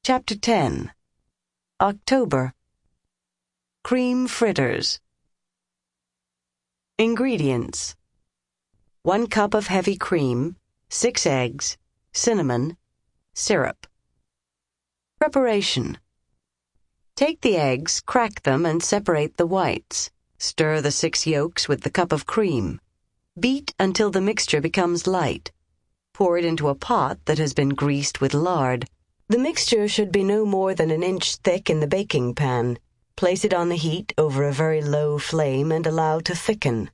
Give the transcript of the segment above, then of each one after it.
Chapter 10. October. Cream fritters. Ingredients: 1 cup of heavy cream, 6 eggs, cinnamon, syrup. Preparation: take the eggs, crack them, and separate the whites. Stir the 6 yolks with the cup of cream. Beat until the mixture becomes light. Pour it into a pot that has been greased with lard. The mixture should be no more than 1 inch thick in the baking pan. Place it on the heat over a very low flame and allow to thicken.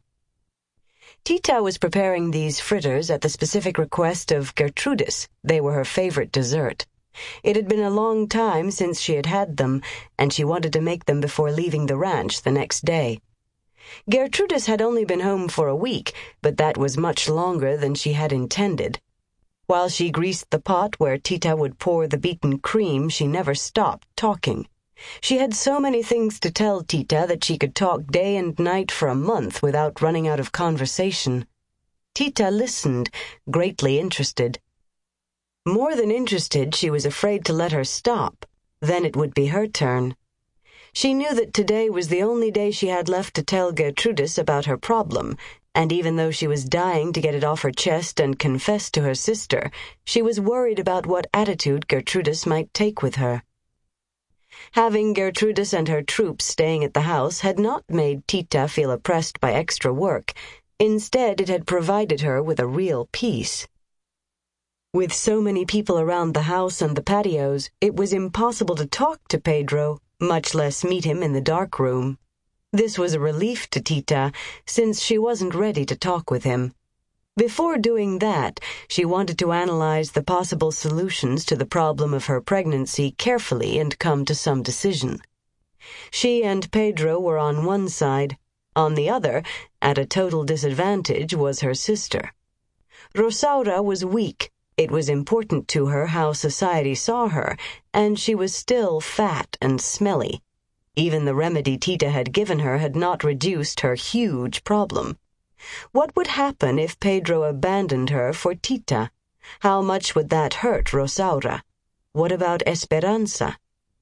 Tita was preparing these fritters at the specific request of Gertrudis. They were her favorite dessert. It had been a long time since she had had them, and she wanted to make them before leaving the ranch the next day. Gertrudis had only been home for a week, but that was much longer than she had intended. While she greased the pot where Tita would pour the beaten cream, she never stopped talking. She had so many things to tell Tita that she could talk day and night for a month without running out of conversation. Tita listened, greatly interested. More than interested, she was afraid to let her stop. Then it would be her turn. She knew that today was the only day she had left to tell Gertrudis about her problem, and even though she was dying to get it off her chest and confess to her sister, she was worried about what attitude Gertrudis might take with her. Having Gertrudis and her troops staying at the house had not made Tita feel oppressed by extra work. Instead, it had provided her with a real peace. With so many people around the house and the patios, it was impossible to talk to Pedro, much less meet him in the dark room. This was a relief to Tita, since she wasn't ready to talk with him. Before doing that, she wanted to analyze the possible solutions to the problem of her pregnancy carefully and come to some decision. She and Pedro were on one side. On the other, at a total disadvantage, was her sister. Rosaura was weak. It was important to her how society saw her, and she was still fat and smelly. Even the remedy Tita had given her had not reduced her huge problem. What would happen if Pedro abandoned her for Tita? How much would that hurt Rosaura? What about Esperanza?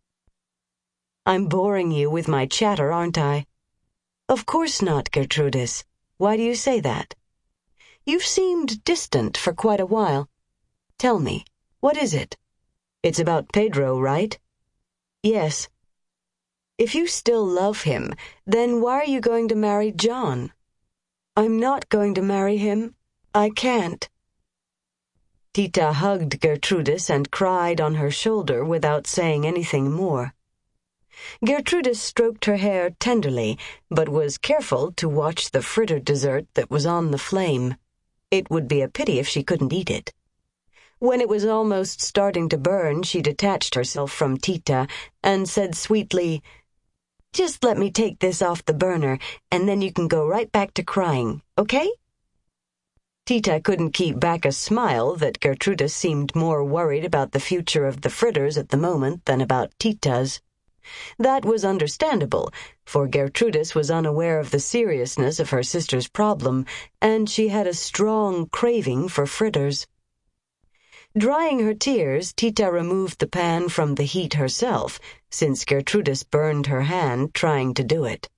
I'm boring you with my chatter, aren't I? Of course not, Gertrudis. Why do you say that? You've seemed distant for quite a while. Tell me, what is it? It's about Pedro, right? Yes. If you still love him, then why are you going to marry John? I'm not going to marry him. I can't. Tita hugged Gertrudis and cried on her shoulder without saying anything more. Gertrudis stroked her hair tenderly, but was careful to watch the fritter dessert that was on the flame. It would be a pity if she couldn't eat it. When it was almost starting to burn, she detached herself from Tita and said sweetly, "Just let me take this off the burner, and then you can go right back to crying, okay?" Tita couldn't keep back a smile that Gertrudis seemed more worried about the future of the fritters at the moment than about Tita's. That was understandable, for Gertrudis was unaware of the seriousness of her sister's problem, and she had a strong craving for fritters. Drying her tears, Tita removed the pan from the heat herself, since Gertrudis burned her hand trying to do it.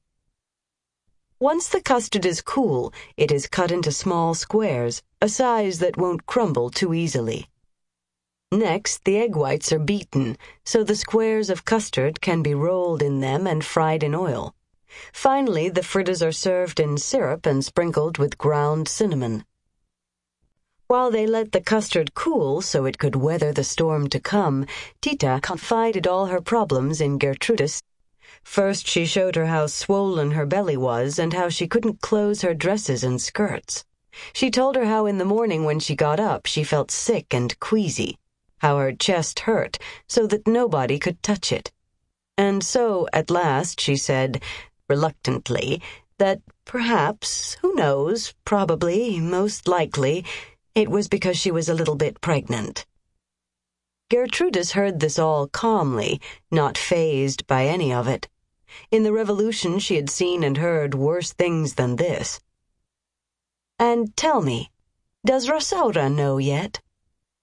Once the custard is cool, it is cut into small squares, a size that won't crumble too easily. Next, the egg whites are beaten, so the squares of custard can be rolled in them and fried in oil. Finally, the fritters are served in syrup and sprinkled with ground cinnamon. While they let the custard cool so it could weather the storm to come, Tita confided all her problems in Gertrudis. First, she showed her how swollen her belly was and how she couldn't close her dresses and skirts. She told her how in the morning when she got up she felt sick and queasy, how her chest hurt so that nobody could touch it. And so, at last, she said, reluctantly, that perhaps, who knows, probably, most likely, it was because she was a little bit pregnant. Gertrudis heard this all calmly, not fazed by any of it. In the revolution she had seen and heard worse things than this. "And tell me, does Rosaura know yet?"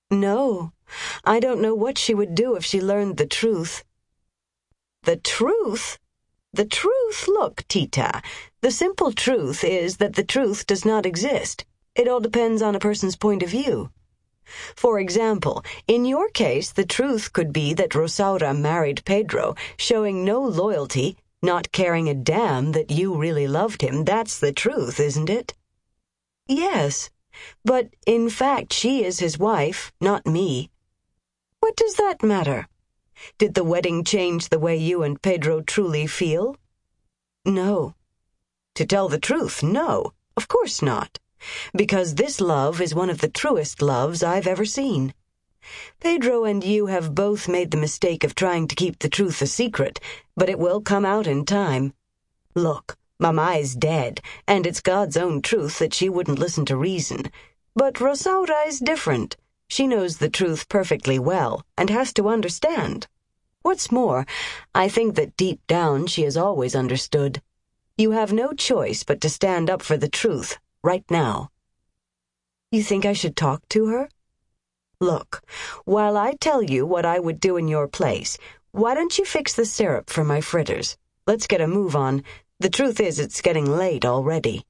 No, I don't know what she would do if she learned the truth. The truth? The truth? Look, Tita, the simple truth is that the truth does not exist. It all depends on a person's point of view. For example, in your case, the truth could be that Rosaura married Pedro, showing no loyalty, not caring a damn that you really loved him. That's the truth, isn't it? Yes, but in fact she is his wife, not me. What does that matter? Did the wedding change the way you and Pedro truly feel? No. To tell the truth, no, of course not. Because this love is one of the truest loves I've ever seen. Pedro and you have both made the mistake of trying to keep the truth a secret, but it will come out in time. Look, Mama is dead, and it's God's own truth that she wouldn't listen to reason. But Rosaura is different. She knows the truth perfectly well, and has to understand. What's more, I think that deep down she has always understood. You have no choice but to stand up for the truth, right now. You think I should talk to her? Look, while I tell you what I would do in your place, why don't you fix the syrup for my fritters? Let's get a move on. The truth is, it's getting late already.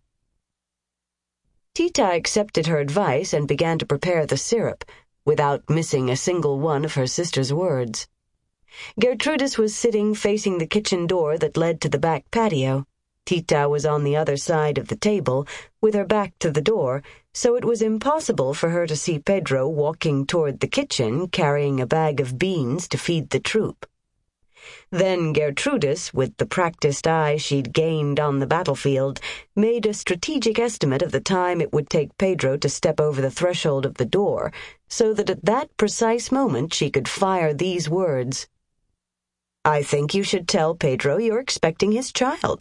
Tita accepted her advice and began to prepare the syrup, without missing a single one of her sister's words. Gertrudis was sitting facing the kitchen door that led to the back patio. Tita was on the other side of the table, with her back to the door, so it was impossible for her to see Pedro walking toward the kitchen carrying a bag of beans to feed the troop. Then Gertrudis, with the practiced eye she'd gained on the battlefield, made a strategic estimate of the time it would take Pedro to step over the threshold of the door, so that at that precise moment she could fire these words. "I think you should tell Pedro you're expecting his child."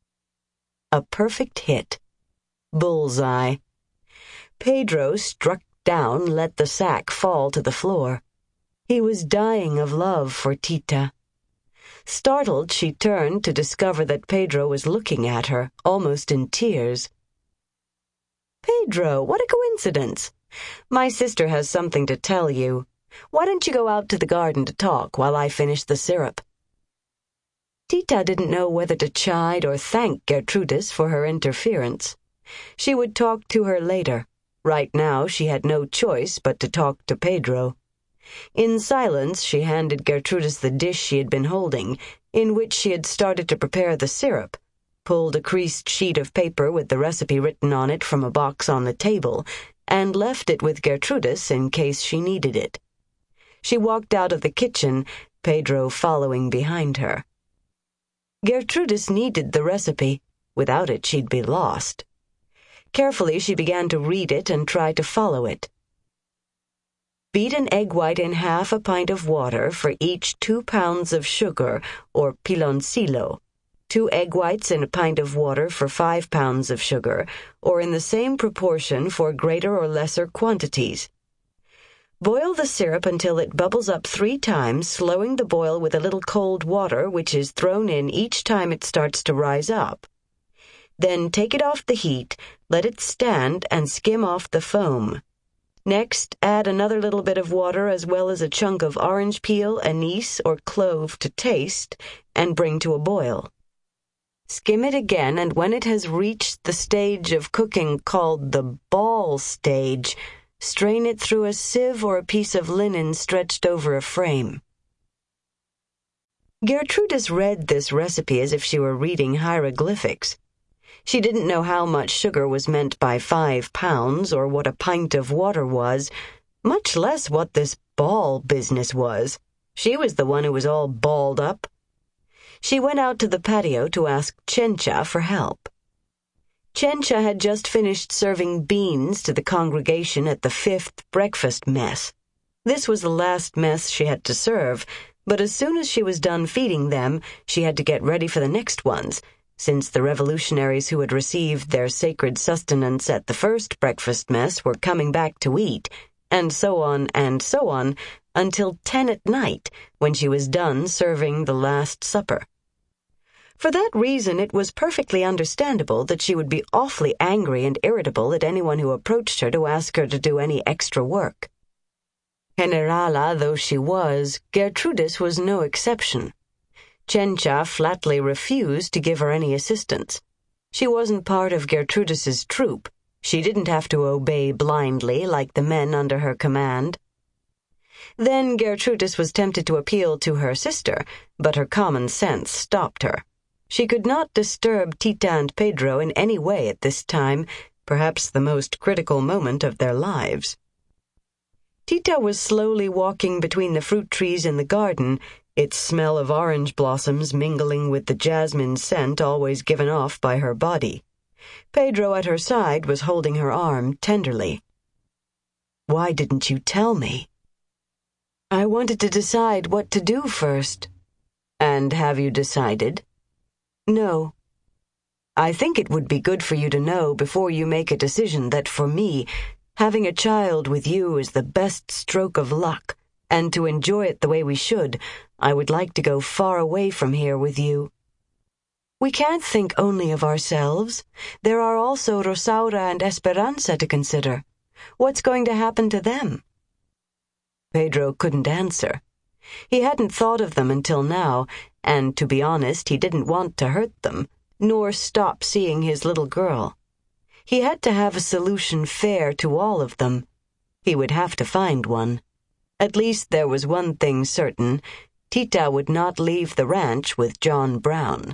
A perfect hit. Bullseye. Pedro, struck down, let the sack fall to the floor. He was dying of love for Tita. Startled, she turned to discover that Pedro was looking at her, almost in tears. "Pedro, what a coincidence! My sister has something to tell you. Why don't you go out to the garden to talk while I finish the syrup?" Tita didn't know whether to chide or thank Gertrudis for her interference. She would talk to her later. Right now she had no choice but to talk to Pedro. In silence she handed Gertrudis the dish she had been holding, in which she had started to prepare the syrup, pulled a creased sheet of paper with the recipe written on it from a box on the table, and left it with Gertrudis in case she needed it. She walked out of the kitchen, Pedro following behind her. Gertrudis needed the recipe. Without it, she'd be lost. Carefully, she began to read it and try to follow it. Beat an egg white in half a pint of water for each 2 pounds of sugar, or piloncillo. 2 egg whites in a pint of water for 5 pounds of sugar, or in the same proportion for greater or lesser quantities. Boil the syrup until it bubbles up 3 times, slowing the boil with a little cold water, which is thrown in each time it starts to rise up. Then take it off the heat, let it stand, and skim off the foam. Next, add another little bit of water as well as a chunk of orange peel, anise, or clove to taste, and bring to a boil. Skim it again, and when it has reached the stage of cooking called the ball stage, strain it through a sieve or a piece of linen stretched over a frame. Gertrudis read this recipe as if she were reading hieroglyphics. She didn't know how much sugar was meant by 5 pounds or what a pint of water was, much less what this ball business was. She was the one who was all balled up. She went out to the patio to ask Chencha for help. Chencha had just finished serving beans to the congregation at the 5th breakfast mess. This was the last mess she had to serve, but as soon as she was done feeding them, she had to get ready for the next ones, since the revolutionaries who had received their sacred sustenance at the 1st breakfast mess were coming back to eat, and so on, until 10 at night, when she was done serving the last supper. For that reason, it was perfectly understandable that she would be awfully angry and irritable at anyone who approached her to ask her to do any extra work. Generala though she was, Gertrudis was no exception. Chencha flatly refused to give her any assistance. She wasn't part of Gertrudis's troop. She didn't have to obey blindly like the men under her command. Then Gertrudis was tempted to appeal to her sister, but her common sense stopped her. She could not disturb Tita and Pedro in any way at this time, perhaps the most critical moment of their lives. Tita was slowly walking between the fruit trees in the garden, its smell of orange blossoms mingling with the jasmine scent always given off by her body. Pedro at her side was holding her arm tenderly. "Why didn't you tell me?" "I wanted to decide what to do first." "And have you decided?" "No. I think it would be good for you to know before you make a decision that for me, having a child with you is the best stroke of luck, and to enjoy it the way we should, I would like to go far away from here with you." "We can't think only of ourselves. There are also Rosaura and Esperanza to consider. What's going to happen to them?" Pedro couldn't answer. He hadn't thought of them until now, and to be honest, he didn't want to hurt them, nor stop seeing his little girl. He had to have a solution fair to all of them. He would have to find one. At least there was one thing certain: Tita would not leave the ranch with John Brown.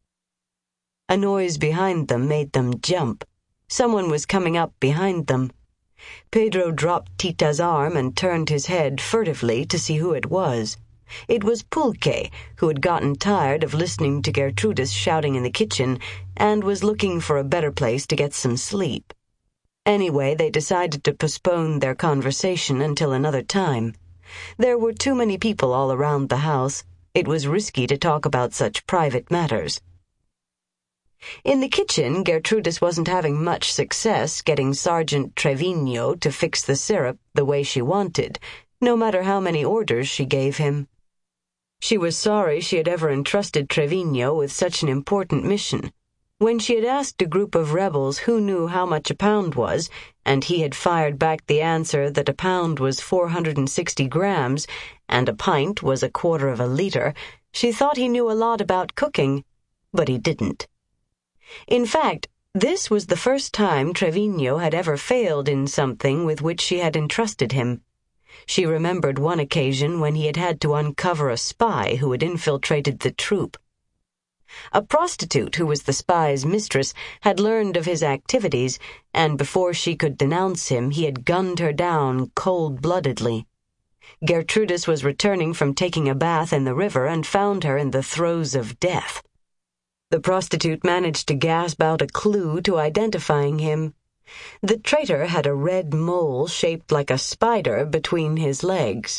A noise behind them made them jump. Someone was coming up behind them. Pedro dropped Tita's arm and turned his head furtively to see who it was. It was Pulque, who had gotten tired of listening to Gertrudis shouting in the kitchen and was looking for a better place to get some sleep. Anyway, they decided to postpone their conversation until another time. There were too many people all around the house. It was risky to talk about such private matters. In the kitchen, Gertrudis wasn't having much success getting Sergeant Trevino to fix the syrup the way she wanted, no matter how many orders she gave him. She was sorry she had ever entrusted Trevino with such an important mission. When she had asked a group of rebels who knew how much a pound was, and he had fired back the answer that a pound was 460 grams and a pint was 1/4 of a liter, she thought he knew a lot about cooking, but he didn't. In fact, this was the first time Trevino had ever failed in something with which she had entrusted him. She remembered one occasion when he had had to uncover a spy who had infiltrated the troop. A prostitute who was the spy's mistress had learned of his activities, and before she could denounce him, he had gunned her down cold-bloodedly. Gertrudis was returning from taking a bath in the river and found her in the throes of death. The prostitute managed to gasp out a clue to identifying him. The traitor had a red mole shaped like a spider between his legs.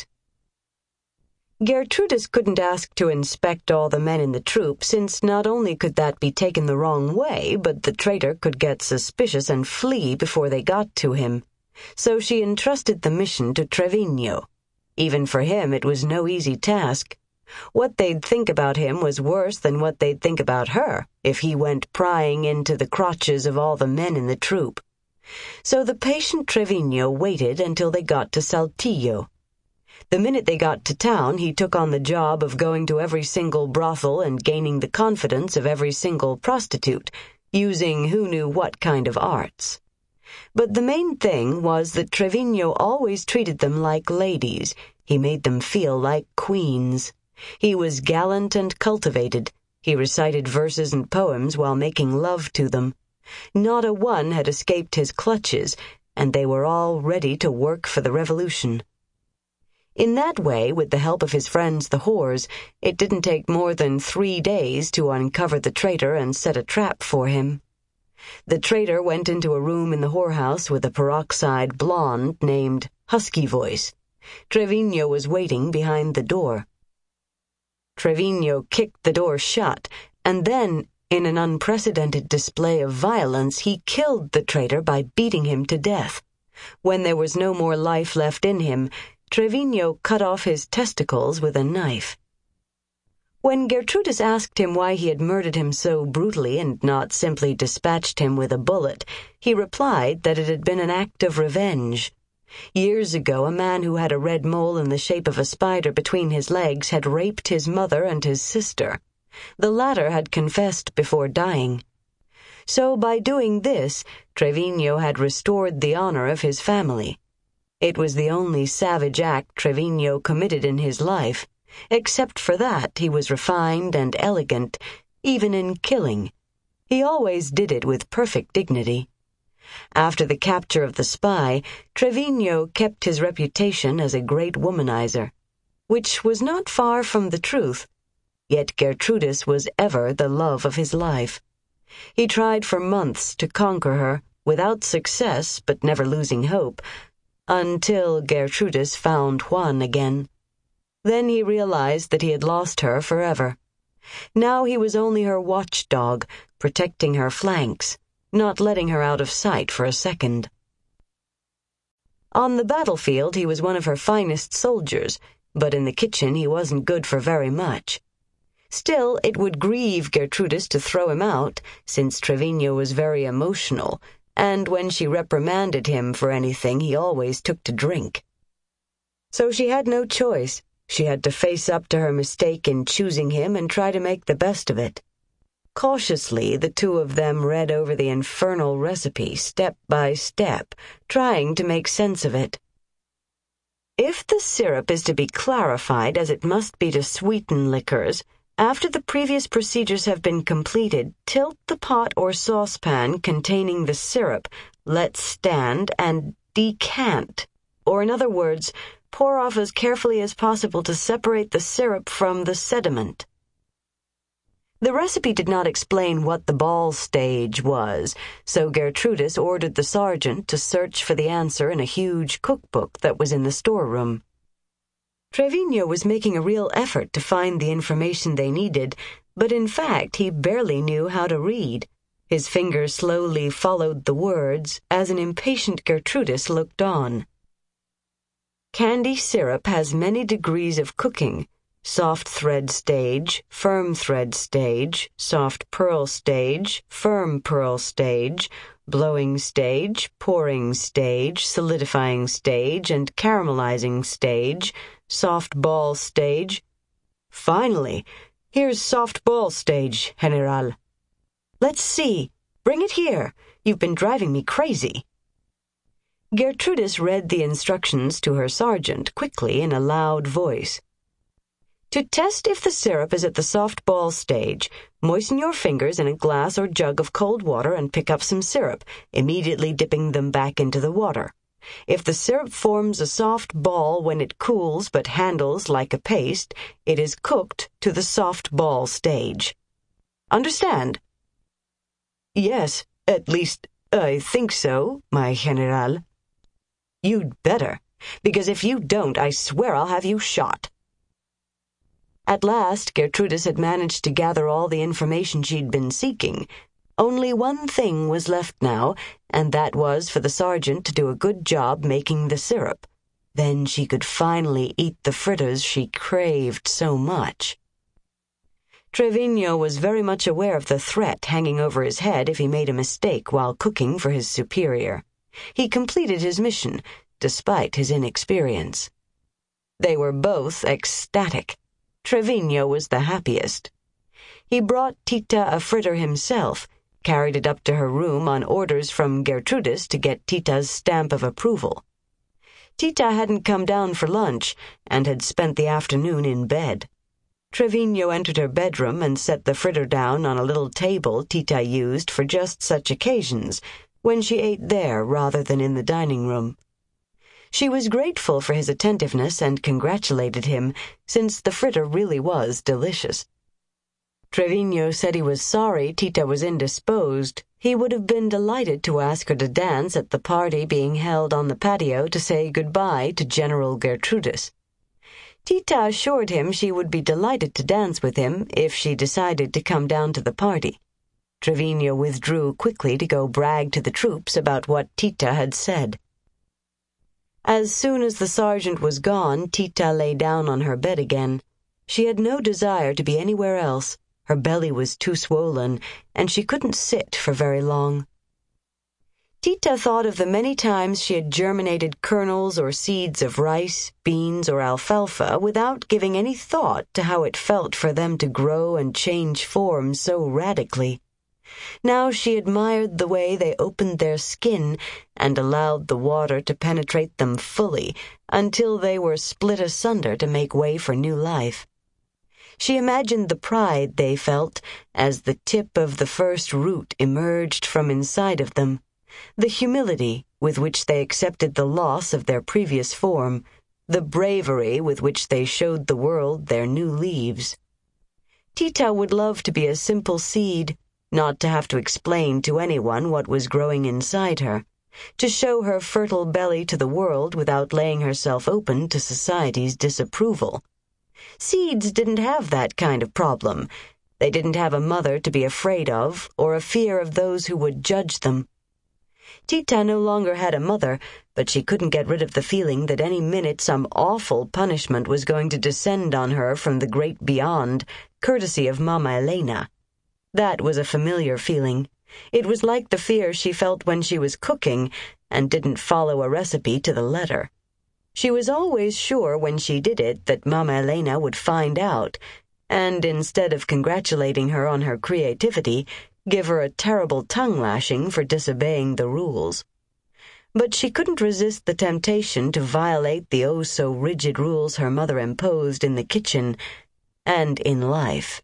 Gertrudis couldn't ask to inspect all the men in the troop, since not only could that be taken the wrong way, but the traitor could get suspicious and flee before they got to him. So she entrusted the mission to Trevino. Even for him, it was no easy task. What they'd think about him was worse than what they'd think about her if he went prying into the crotches of all the men in the troop. So the patient Trevino waited until they got to Saltillo. The minute they got to town, he took on the job of going to every single brothel and gaining the confidence of every single prostitute, using who knew what kind of arts. But the main thing was that Trevino always treated them like ladies. He made them feel like queens. He was gallant and cultivated. He recited verses and poems while making love to them. Not a one had escaped his clutches, and they were all ready to work for the revolution. In that way, with the help of his friends the whores, it didn't take more than 3 days to uncover the traitor and set a trap for him. The traitor went into a room in the whorehouse with a peroxide blonde named Husky Voice. Trevino was waiting behind the door. Trevino kicked the door shut, and then, in an unprecedented display of violence, he killed the traitor by beating him to death. When there was no more life left in him, Trevino cut off his testicles with a knife. When Gertrudis asked him why he had murdered him so brutally and not simply dispatched him with a bullet, he replied that it had been an act of revenge. Years ago, a man who had a red mole in the shape of a spider between his legs had raped his mother and his sister. The latter had confessed before dying. So by doing this, Trevino had restored the honor of his family. It was the only savage act Trevino committed in his life. Except for that, he was refined and elegant, even in killing. He always did it with perfect dignity. After the capture of the spy, Trevino kept his reputation as a great womanizer, which was not far from the truth. Yet Gertrudis was ever the love of his life. He tried for months to conquer her, without success but never losing hope, until Gertrudis found Juan again. Then he realized that he had lost her forever. Now he was only her watchdog, protecting her flanks, not letting her out of sight for a second. On the battlefield he was one of her finest soldiers, but in the kitchen he wasn't good for very much. Still, it would grieve Gertrudis to throw him out, since Trevino was very emotional, and when she reprimanded him for anything he always took to drink. So she had no choice. She had to face up to her mistake in choosing him and try to make the best of it. Cautiously, the two of them read over the infernal recipe step by step, trying to make sense of it. If the syrup is to be clarified as it must be to sweeten liquors, after the previous procedures have been completed, tilt the pot or saucepan containing the syrup, let stand, and decant. Or in other words, pour off as carefully as possible to separate the syrup from the sediment. The recipe did not explain what the ball stage was, so Gertrudis ordered the sergeant to search for the answer in a huge cookbook that was in the storeroom. Trevino was making a real effort to find the information they needed, but in fact he barely knew how to read. His fingers slowly followed the words as an impatient Gertrudis looked on. Candy syrup has many degrees of cooking. Soft thread stage, firm thread stage, soft pearl stage, firm pearl stage, blowing stage, pouring stage, solidifying stage, and caramelizing stage, soft ball stage. Finally, here's soft ball stage, General. Let's see. Bring it here. You've been driving me crazy. Gertrudis read the instructions to her sergeant quickly in a loud voice. To test if the syrup is at the soft ball stage, moisten your fingers in a glass or jug of cold water and pick up some syrup, immediately dipping them back into the water. If the syrup forms a soft ball when it cools but handles like a paste, it is cooked to the soft ball stage. Understand? Yes, at least I think so, my General. You'd better, because if you don't, I swear I'll have you shot. At last, Gertrudis had managed to gather all the information she'd been seeking. Only one thing was left now, and that was for the sergeant to do a good job making the syrup. Then she could finally eat the fritters she craved so much. Trevino was very much aware of the threat hanging over his head if he made a mistake while cooking for his superior. He completed his mission, despite his inexperience. They were both ecstatic. Trevino was the happiest. He brought Tita a fritter himself, carried it up to her room on orders from Gertrudis to get Tita's stamp of approval. Tita hadn't come down for lunch and had spent the afternoon in bed. Trevino entered her bedroom and set the fritter down on a little table Tita used for just such occasions, when she ate there rather than in the dining room. She was grateful for his attentiveness and congratulated him, since the fritter really was delicious. Trevino said he was sorry Tita was indisposed. He would have been delighted to ask her to dance at the party being held on the patio to say goodbye to General Gertrudis. Tita assured him she would be delighted to dance with him if she decided to come down to the party. Trevino withdrew quickly to go brag to the troops about what Tita had said. As soon as the sergeant was gone, Tita lay down on her bed again. She had no desire to be anywhere else. Her belly was too swollen, and she couldn't sit for very long. Tita thought of the many times she had germinated kernels or seeds of rice, beans, or alfalfa without giving any thought to how it felt for them to grow and change form so radically. Now she admired the way they opened their skin and allowed the water to penetrate them fully until they were split asunder to make way for new life. She imagined the pride they felt as the tip of the first root emerged from inside of them, the humility with which they accepted the loss of their previous form, the bravery with which they showed the world their new leaves. Tita would love to be a simple seed, not to have to explain to anyone what was growing inside her, to show her fertile belly to the world without laying herself open to society's disapproval. Seeds didn't have that kind of problem. They didn't have a mother to be afraid of or a fear of those who would judge them. Tita no longer had a mother, but she couldn't get rid of the feeling that any minute some awful punishment was going to descend on her from the great beyond, courtesy of Mama Elena. That was a familiar feeling. It was like the fear she felt when she was cooking and didn't follow a recipe to the letter. She was always sure when she did it that Mama Elena would find out, and instead of congratulating her on her creativity, give her a terrible tongue-lashing for disobeying the rules. But she couldn't resist the temptation to violate the oh-so-rigid rules her mother imposed in the kitchen and in life.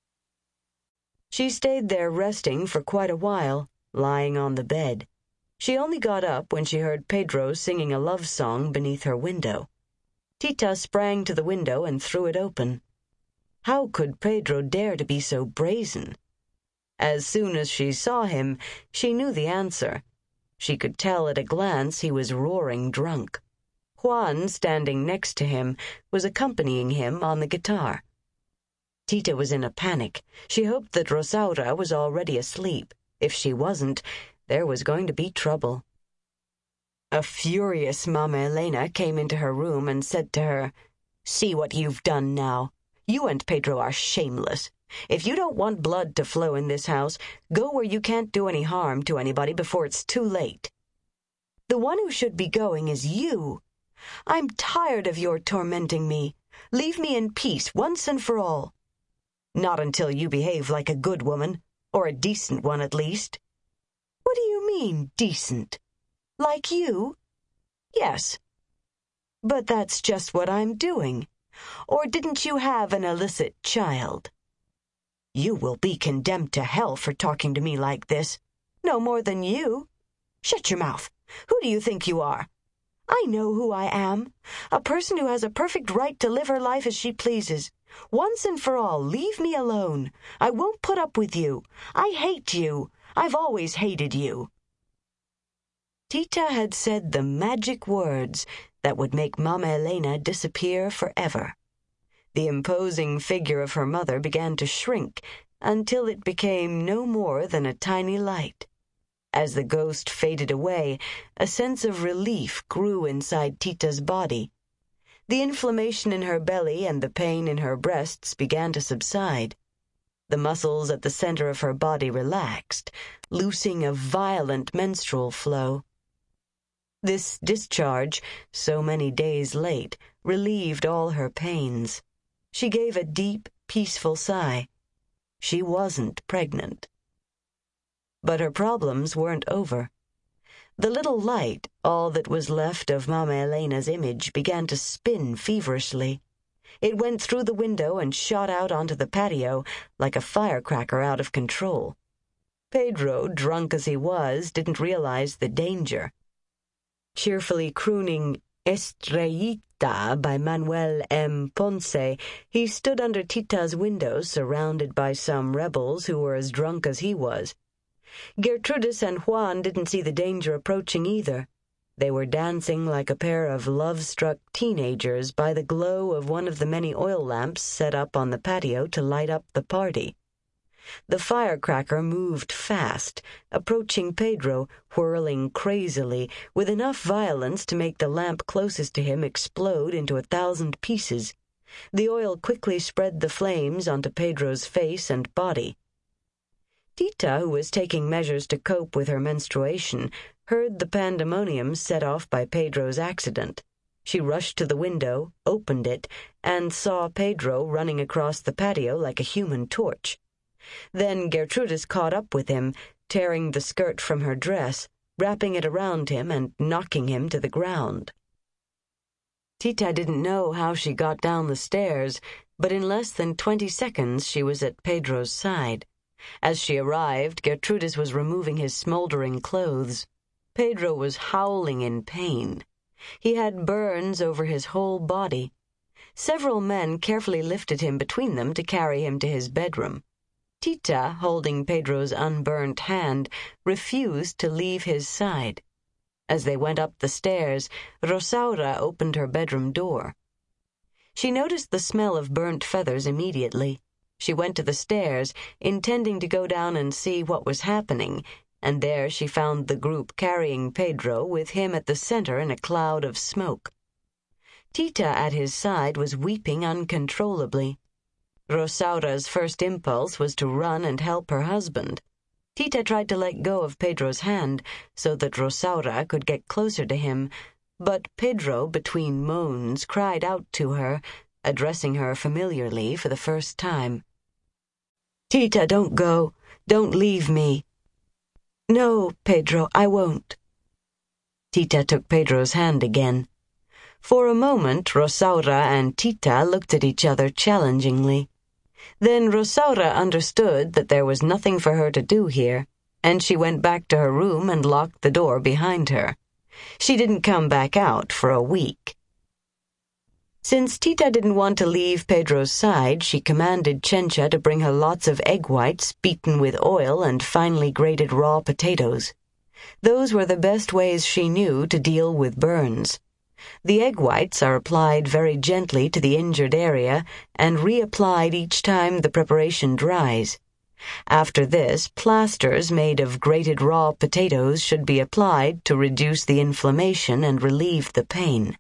She stayed there resting for quite a while, lying on the bed. She only got up when she heard Pedro singing a love song beneath her window. Tita sprang to the window and threw it open. How could Pedro dare to be so brazen? As soon as she saw him, she knew the answer. She could tell at a glance he was roaring drunk. Juan, standing next to him, was accompanying him on the guitar. Tita was in a panic. She hoped that Rosaura was already asleep. If she wasn't, there was going to be trouble. A furious Mama Elena came into her room and said to her, "See what you've done now. You and Pedro are shameless. If you don't want blood to flow in this house, go where you can't do any harm to anybody before it's too late. The one who should be going is you. I'm tired of your tormenting me. Leave me in peace once and for all. Not until you behave like a good woman, or a decent one at least." "What do you mean, decent? Like you?" "Yes. But that's just what I'm doing. Or didn't you have an illicit child?" "You will be condemned to hell for talking to me like this." "No more than you." "Shut your mouth. Who do you think you are?" "I know who I am. A person who has a perfect right to live her life as she pleases. Once and for all, leave me alone. I won't put up with you. I hate you. I've always hated you." Tita had said the magic words that would make Mama Elena disappear forever. The imposing figure of her mother began to shrink until it became no more than a tiny light. As the ghost faded away, a sense of relief grew inside Tita's body. The inflammation in her belly and the pain in her breasts began to subside. The muscles at the center of her body relaxed, loosing a violent menstrual flow. This discharge, so many days late, relieved all her pains. She gave a deep, peaceful sigh. She wasn't pregnant. But her problems weren't over. The little light, all that was left of Mama Elena's image, began to spin feverishly. It went through the window and shot out onto the patio like a firecracker out of control. Pedro, drunk as he was, didn't realize the danger. Cheerfully crooning Estrellita by Manuel M. Ponce, he stood under Tita's window surrounded by some rebels who were as drunk as he was. Gertrudis and Juan didn't see the danger approaching either. They were dancing like a pair of love-struck teenagers by the glow of one of the many oil lamps set up on the patio to light up the party. The firecracker moved fast, approaching Pedro, whirling crazily, with enough violence to make the lamp closest to him explode into 1,000 pieces. The oil quickly spread the flames onto Pedro's face and body. Tita, who was taking measures to cope with her menstruation, heard the pandemonium set off by Pedro's accident. She rushed to the window, opened it, and saw Pedro running across the patio like a human torch. Then Gertrudis caught up with him, tearing the skirt from her dress, wrapping it around him and knocking him to the ground. Tita didn't know how she got down the stairs, but in less than 20 seconds she was at Pedro's side. As she arrived, Gertrudis was removing his smoldering clothes. Pedro was howling in pain. He had burns over his whole body. Several men carefully lifted him between them to carry him to his bedroom. Tita, holding Pedro's unburnt hand, refused to leave his side. As they went up the stairs, Rosaura opened her bedroom door. She noticed the smell of burnt feathers immediately. She went to the stairs, intending to go down and see what was happening, and there she found the group carrying Pedro, with him at the center in a cloud of smoke. Tita at his side was weeping uncontrollably. Rosaura's first impulse was to run and help her husband. Tita tried to let go of Pedro's hand so that Rosaura could get closer to him, but Pedro, between moans, cried out to her, addressing her familiarly for the first time. "Tita, don't go. Don't leave me." "No, Pedro, I won't." Tita took Pedro's hand again. For a moment, Rosaura and Tita looked at each other challengingly. Then Rosaura understood that there was nothing for her to do here, and she went back to her room and locked the door behind her. She didn't come back out for a week. Since Tita didn't want to leave Pedro's side, she commanded Chencha to bring her lots of egg whites beaten with oil and finely grated raw potatoes. Those were the best ways she knew to deal with burns. The egg whites are applied very gently to the injured area and reapplied each time the preparation dries. After this, plasters made of grated raw potatoes should be applied to reduce the inflammation and relieve the pain.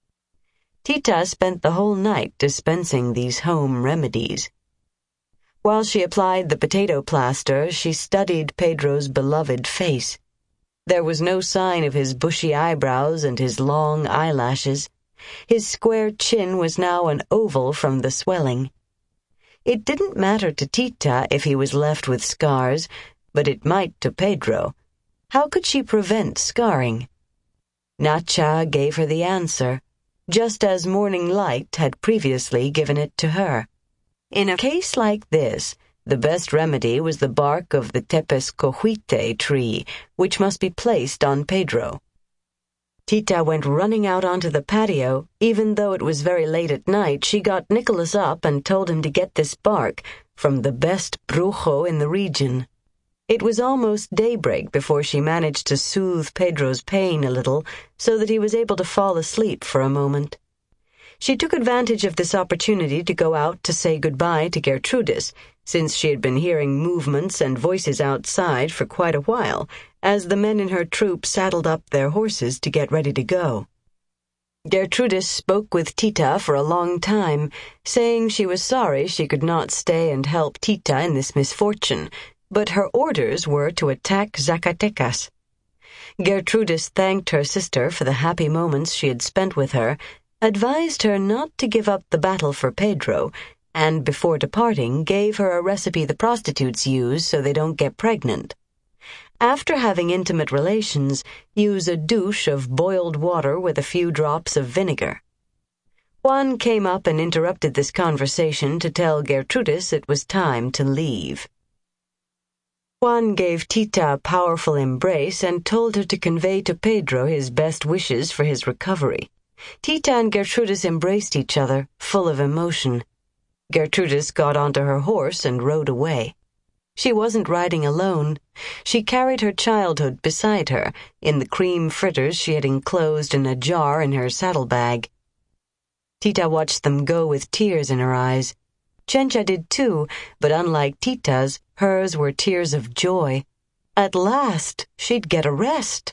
Tita spent the whole night dispensing these home remedies. While she applied the potato plaster, she studied Pedro's beloved face. There was no sign of his bushy eyebrows and his long eyelashes. His square chin was now an oval from the swelling. It didn't matter to Tita if he was left with scars, but it might to Pedro. How could she prevent scarring? Nacha gave her the answer, just as Morning Light had previously given it to her. In a case like this, the best remedy was the bark of the tepescohuite tree, which must be placed on Pedro. Tita went running out onto the patio. Even though it was very late at night, she got Nicholas up and told him to get this bark from the best brujo in the region. It was almost daybreak before she managed to soothe Pedro's pain a little so that he was able to fall asleep for a moment. She took advantage of this opportunity to go out to say goodbye to Gertrudis, since she had been hearing movements and voices outside for quite a while, as the men in her troop saddled up their horses to get ready to go. Gertrudis spoke with Tita for a long time, saying she was sorry she could not stay and help Tita in this misfortune, but her orders were to attack Zacatecas. Gertrudis thanked her sister for the happy moments she had spent with her, advised her not to give up the battle for Pedro, and before departing gave her a recipe the prostitutes use so they don't get pregnant. After having intimate relations, use a douche of boiled water with a few drops of vinegar. Juan came up and interrupted this conversation to tell Gertrudis it was time to leave. Juan gave Tita a powerful embrace and told her to convey to Pedro his best wishes for his recovery. Tita and Gertrudis embraced each other, full of emotion. Gertrudis got onto her horse and rode away. She wasn't riding alone. She carried her childhood beside her, in the cream fritters she had enclosed in a jar in her saddlebag. Tita watched them go with tears in her eyes. Chencha did too, but unlike Tita's, hers were tears of joy. At last, she'd get a rest.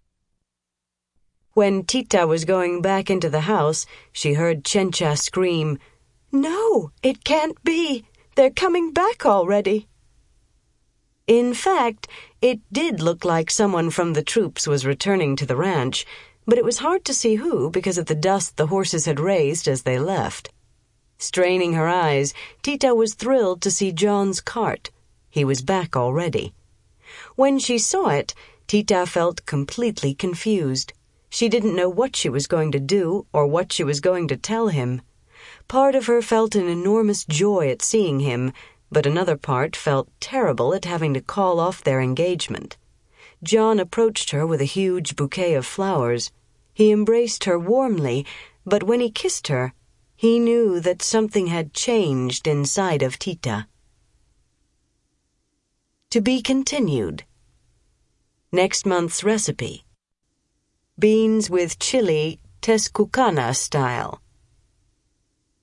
When Tita was going back into the house, she heard Chencha scream, "No, it can't be. They're coming back already." In fact, it did look like someone from the troops was returning to the ranch, but it was hard to see who because of the dust the horses had raised as they left. Straining her eyes, Tita was thrilled to see John's cart. He was back already. When she saw it, Tita felt completely confused. She didn't know what she was going to do or what she was going to tell him. Part of her felt an enormous joy at seeing him, but another part felt terrible at having to call off their engagement. John approached her with a huge bouquet of flowers. He embraced her warmly, but when he kissed her, he knew that something had changed inside of Tita. To be continued. Next month's recipe: beans with chili Tezcucana style.